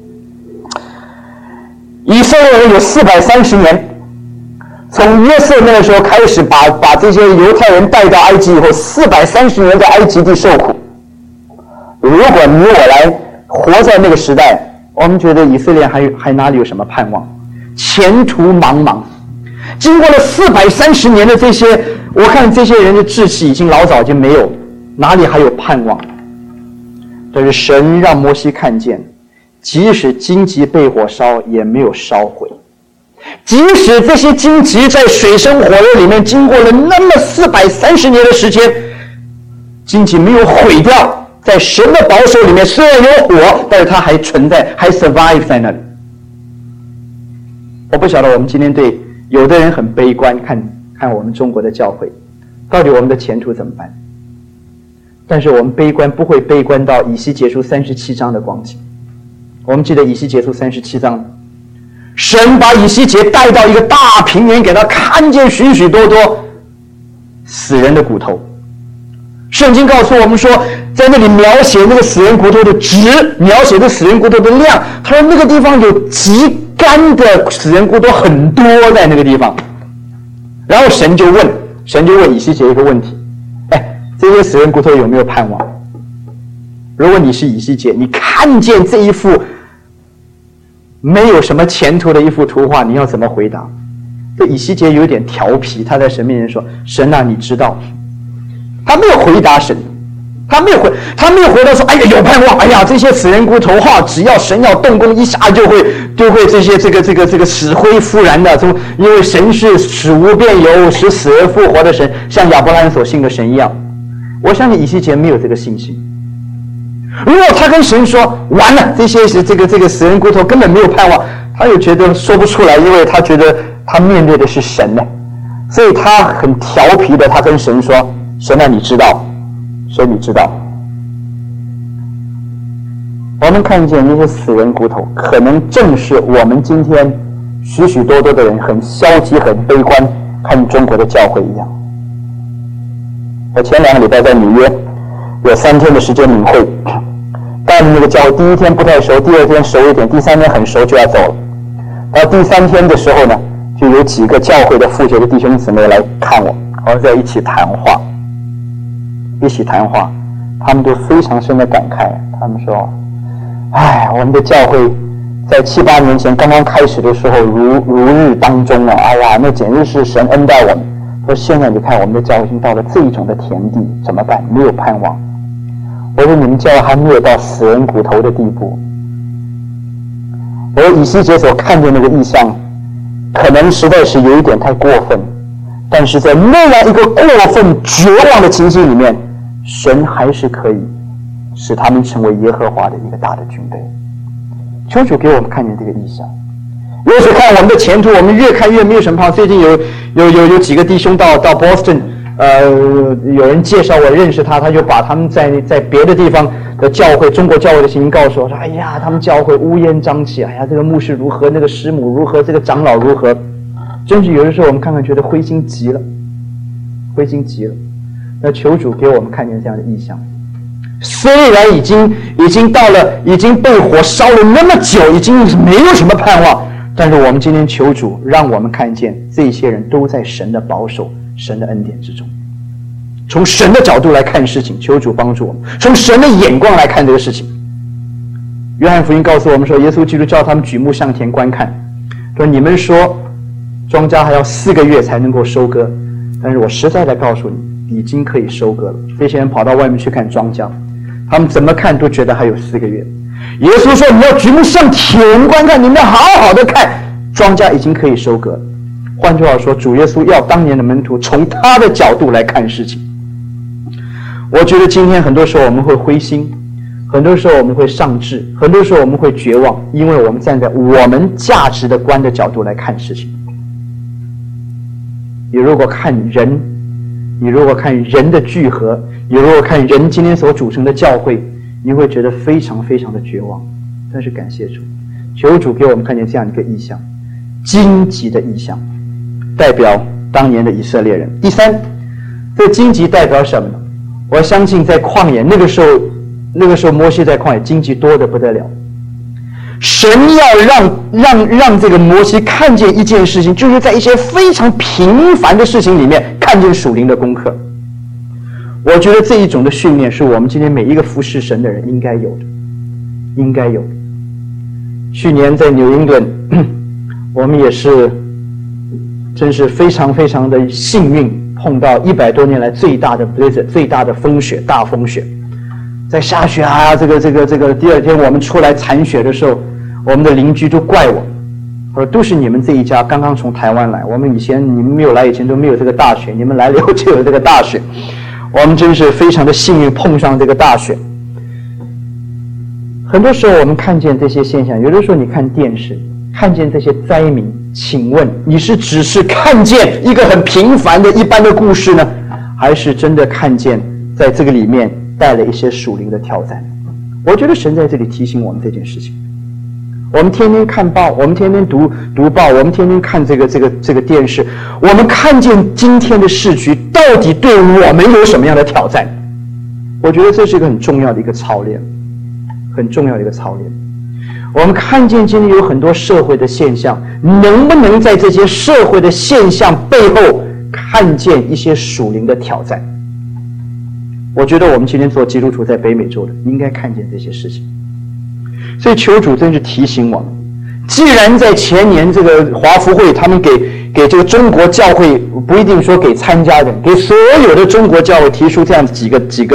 以色列人有430年，从约瑟那个时候开始把这些犹太人带到埃及以后，430年在埃及地受苦。如果你我来活在那个时代，我们觉得以色列还哪里有什么盼望？前途茫茫。经过了430年的这些，我看这些人的志气已经老早就没有，哪里还有盼望？但是神让摩西看见，即使荆棘被火烧也没有烧毁，即使这些荆棘在水深火热里面经过了那么430年的时间，荆棘没有毁掉，在神的保守里面，虽然有火，但是它还存在，还 survive 在那里。我不晓得我们今天对有的人很悲观，看我们中国的教会，到底我们的前途怎么办？但是我们悲观不会悲观到以西结书37章的光景。我们记得以西结书37章，神把以西结带到一个大平原，给他看见许许多多死人的骨头。圣经告诉我们说，在那里描写那个死人骨头的值，描写这死人骨头的量。他说那个地方有极干的死人骨头很多在那个地方。然后神就问以西结一个问题：这些死人骨头有没有盼望？如果你是以西结，你看见这一幅没有什么前途的一幅图画，你要怎么回答？这以西结有点调皮，他在神面前说：神啊，你知道。他没有回答神，他没有回答说：哎呀，有盼望！哎呀，这些死人骨头哈，只要神要动工，一下就会这些这个死灰复燃的。因为神是使无变有，使死而复活的神，像亚伯拉罕所信的神一样。我相信以西结没有这个信心。如果他跟神说完了，这些这个死人骨头根本没有盼望，他又觉得说不出来，因为他觉得他面对的是神呢，所以他很调皮的，他跟神说：神啊，你知道，神你知道。我们看见那些死人骨头，可能正是我们今天许许多多的人很消极、很悲观看中国的教会一样。我前2个礼拜在纽约有3天的时间领会，带的那个教会，第1天不太熟，第2天熟一点，第3天很熟就要走了。到第3天的时候呢，就有几个教会的复学的弟兄姊妹来看我，我们在一起谈话。他们都非常深的感慨。他们说：我们的教会在7、8年前刚刚开始的时候如日当中啊，哎呀，那简直是神恩待我们。说现在你看我们的教会已经到了这种的田地，怎么办？没有盼望。我说你们教会还没有到死人骨头的地步。我说以西结所看见那个异象，可能实在是有一点太过分，但是在那样一个过分绝望的情形里面，神还是可以使他们成为耶和华的一个大的军队。求主给我们看见这个异象。尤其看我们的前途，我们越看越没有什么盼望。最近有几个弟兄到 Boston， 有人介绍我认识他就把他们在别的地方的教会，中国教会的情形告诉我，说：哎呀，他们教会乌烟瘴气，哎呀，这个牧师如何，那个师母如何，这个长老如何，真是有的时候我们看看觉得灰心极了。那求主给我们看见这样的异象。虽然已经到了，已经被火烧了那么久，已经没有什么盼望，但是我们今天求主让我们看见这些人都在神的保守、神的恩典之中。从神的角度来看事情，求主帮助我们，从神的眼光来看这个事情。约翰福音告诉我们说，耶稣基督叫他们举目向田观看，说你们说庄稼还要4个月才能够收割，但是我实在的告诉你，已经可以收割了。这些人跑到外面去看庄稼，他们怎么看都觉得还有4个月。耶稣说你要举目向田观看，你们要好好的看，庄稼已经可以收割了。换句话说，主耶稣要当年的门徒从他的角度来看事情。 我觉得今天很多时候我们会灰心，很多时候我们会丧志，很多时候我们会绝望，因为我们站在我们价值的观的角度来看事情。你如果看人，你如果看人的聚合，你如果看人今天所组成的教会，你会觉得非常非常的绝望。但是感谢主，求主给我们看见这样一个意象，荆棘的意象，代表当年的以色列人。第三，这荆棘代表什么呢？我相信在旷野那个时候摩西在旷野荆棘多得不得了。神要让这个摩西看见一件事情，就是在一些非常平凡的事情里面看见属灵的功课。我觉得这一种的训练是我们今天每一个服侍神的人应该有的，应该有的。去年在New England，我们也是真是非常非常的幸运，碰到100多年来最大的 blizzard， 最大的风雪，大风雪。在下雪啊，这个第二天我们出来铲雪的时候，我们的邻居就怪我，他说都是你们这一家刚刚从台湾来，我们你们没有来以前都没有这个大雪，你们来了以后就有这个大雪。我们真是非常的幸运碰上这个大雪。很多时候我们看见这些现象，有的时候你看电视看见这些灾民，请问你是只是看见一个很平凡的一般的故事呢，还是真的看见在这个里面带了一些属灵的挑战？我觉得神在这里提醒我们这件事情。我们天天看报，我们天天读报，我们天天看这个电视，我们看见今天的世局到底对我们有什么样的挑战？我觉得这是一个很重要的一个操练，很重要的一个操练。我们看见今天有很多社会的现象，能不能在这些社会的现象背后看见一些属灵的挑战？我觉得我们今天做基督徒在北美洲的应该看见这些事情。所以求主真是提醒我们，既然在前年这个华福会他们给这个中国教会，不一定说给参加人，给所有的中国教会提出这样几个这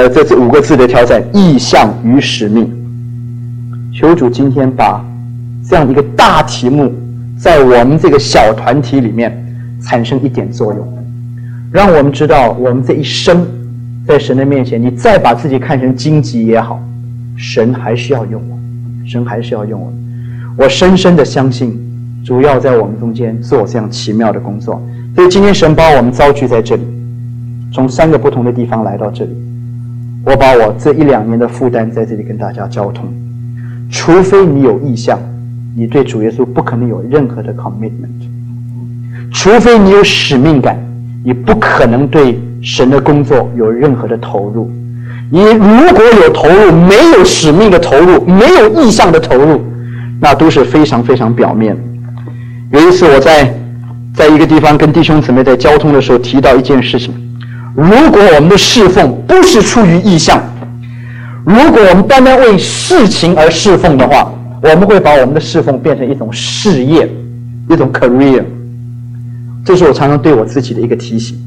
5个字的挑战：意向与使命。求主今天把这样一个大题目在我们这个小团体里面产生一点作用，让我们知道我们这一生在神的面前，你再把自己看成荆棘也好，神还是要用我，神还是要用我。我深深的相信主要在我们中间做这样奇妙的工作。所以今天神把我们召聚在这里，从3个不同的地方来到这里，我把我这1-2年的负担在这里跟大家交通。除非你有意向，你对主耶稣不可能有任何的 commitment。 除非你有使命感，你不可能对神的工作有任何的投入。你如果有投入，没有使命的投入，没有意向的投入，那都是非常非常表面。有一次我在一个地方跟弟兄姊妹在交通的时候提到一件事情，如果我们的侍奉不是出于意向，如果我们单单为事情而侍奉的话，我们会把我们的侍奉变成一种事业，一种 career。 这是我常常对我自己的一个提醒。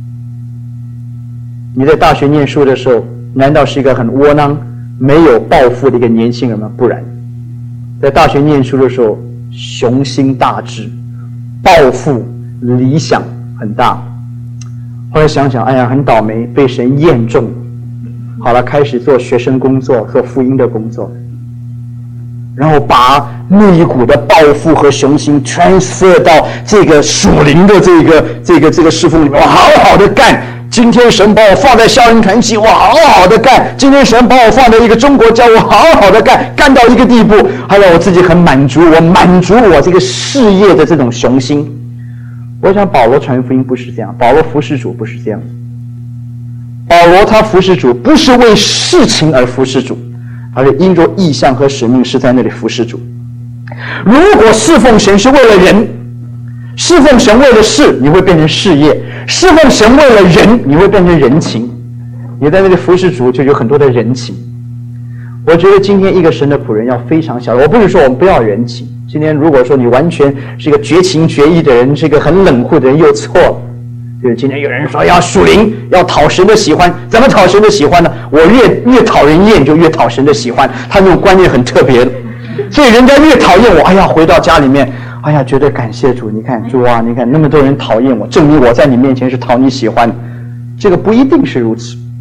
你在大学念书的时候，难道是一个很窝囊没有抱负的一个年轻人吗？不然，在大学念书的时候雄心大志，抱负理想很大，后来想想，哎呀，很倒霉，被神验中。好了，开始做学生工作，做福音的工作，然后把那一股的抱负和雄心 transfer 到这个属灵的这个侍奉里面，我好好的干。今天神把我放在校园团契，我好好的干。今天神把我放在一个中国教，我好好的干，干到一个地步，还让我自己很满足，我满足我这个事业的这种雄心。我想保罗传福音不是这样，保罗服侍主不是这样。保罗他服侍主不是为事情而服侍主，而是因着意向和使命是在那里服侍主。如果侍奉神是为了人，侍奉神为了事，你会变成事业；侍奉神为了人，你会变成人情。你在那里服侍主就有很多的人情。我觉得今天一个神的仆人要非常小心。我不是说我们不要人情，今天如果说你完全是一个绝情绝义的人，是一个很冷酷的人，又错了。就是今天有人说要属灵，要讨神的喜欢，怎么讨神的喜欢呢？我越讨人厌，就越讨神的喜欢。他那种观念很特别的，所以人家越讨厌我，哎呀，回到家里面，哎呀，觉得感谢主，你看主啊，你看那么多人讨厌我，证明我在你面前是讨你喜欢的。这个不一定是如此，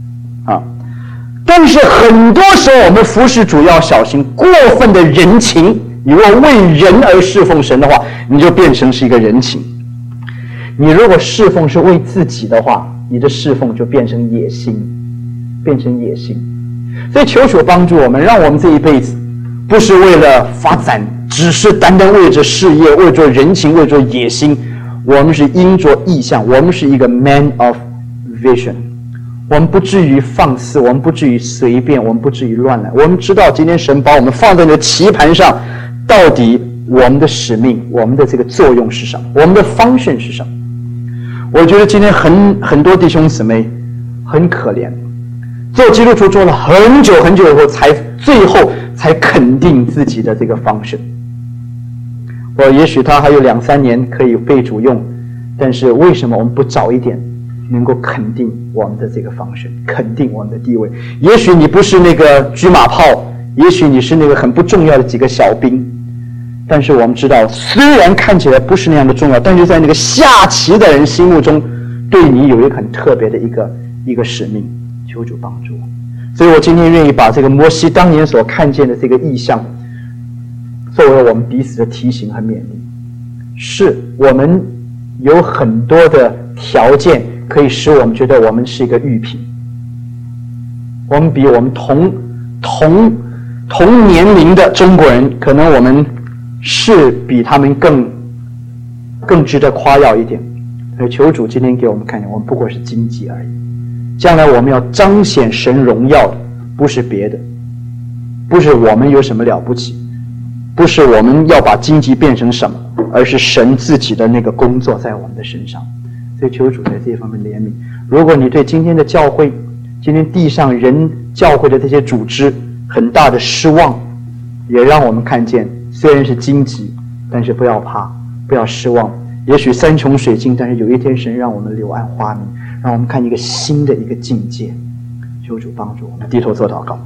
啊。但是很多时候我们服侍主要小心过分的人情，你若为人而侍奉神的话，你就变成是一个人情；你如果侍奉是为自己的话，你的侍奉就变成野心，变成野心。所以求主帮助我们，让我们这一辈子不是为了发展，只是单单为着事业，为着人情，为着野心。我们是因着意向，我们是一个 man of vision。我们不至于放肆，我们不至于随便，我们不至于乱来。我们知道今天神把我们放在那个棋盘上，到底我们的使命，我们的这个作用是什么，我们的function是什么。我觉得今天很多弟兄姊妹很可怜，做基督徒做了很久很久以后，最后才肯定自己的这个function。也许他还有2-3年可以被主用，但是为什么我们不早一点能够肯定我们的这个function，肯定我们的地位？也许你不是那个车马炮，也许你是那个很不重要的几个小兵，但是我们知道，虽然看起来不是那样的重要，但是在那个下棋的人心目中，对你有一个很特别的一个使命。求主帮助我。所以我今天愿意把这个摩西当年所看见的这个意象，作为我们彼此的提醒和勉励。是我们有很多的条件可以使我们觉得我们是一个玉品，我们比我们同年龄的中国人，可能我们是比他们更值得夸耀一点。所以求主今天给我们看见，我们不过是荆棘而已。将来我们要彰显神荣耀的，不是别的，不是我们有什么了不起，不是我们要把荆棘变成什么，而是神自己的那个工作在我们的身上。所以求主在这方面怜悯。如果你对今天的教会，今天地上人教会的这些组织很大的失望，也让我们看见，虽然是荆棘，但是不要怕，不要失望。也许山穷水尽，但是有一天神让我们柳暗花明，让我们看一个新的一个境界。求主帮助我们，低头做祷告。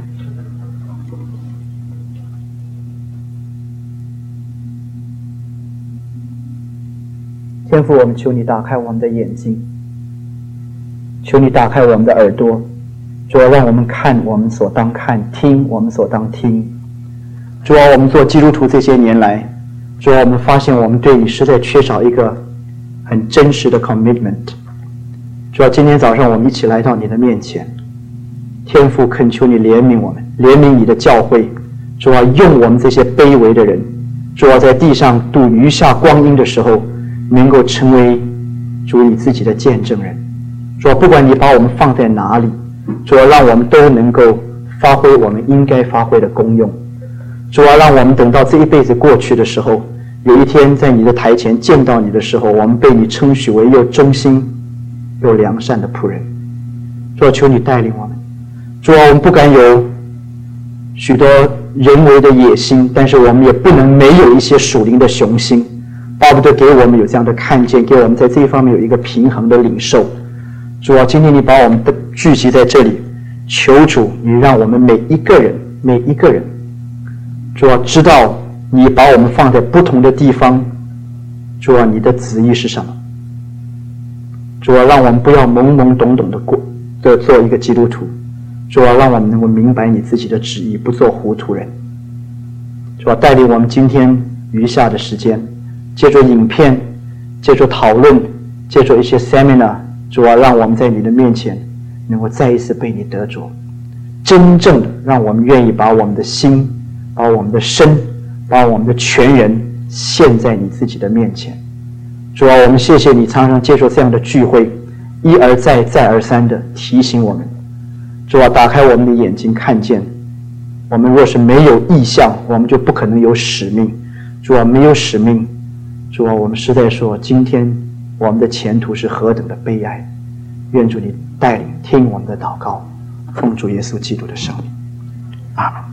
天父，我们求你打开我们的眼睛，求你打开我们的耳朵，主要让我们看我们所当看，听我们所当听。主要我们做基督徒这些年来，主要我们发现我们对你实在缺少一个很真实的 commitment。主要今天早上我们一起来到你的面前，天父恳求你怜悯我们，怜悯你的教会，主要用我们这些卑微的人，主要在地上度余下光阴的时候，能够成为主你自己的见证人。主要不管你把我们放在哪里，主要让我们都能够发挥我们应该发挥的功用。主要让我们等到这一辈子过去的时候，有一天在你的台前见到你的时候，我们被你称许为又忠心又良善的仆人。主要求你带领我们。主要我们不敢有许多人为的野心，但是我们也不能没有一些属灵的雄心。巴不得给我们有这样的看见，给我们在这一方面有一个平衡的领受。主啊，今天你把我们的聚集在这里，求主你让我们每一个人，主啊，知道你把我们放在不同的地方，主啊，你的旨意是什么？主啊，让我们不要懵懵懂懂的做一个基督徒。主啊，让我们能够明白你自己的旨意，不做糊涂人。主啊，带领我们今天余下的时间，借助影片，借助讨论，借助一些 seminar， 主啊，让我们在你的面前能够再一次被你得着，真正的让我们愿意把我们的心，把我们的身，把我们的全人献在你自己的面前。主啊，我们谢谢你常常接受这样的聚会，一而再再而三的提醒我们。主啊，打开我们的眼睛，看见我们若是没有意向，我们就不可能有使命。主啊，没有使命，主啊，我们实在说，今天我们的前途是何等的悲哀。愿主你带领听我们的祷告，奉主耶稣基督的圣名，阿们。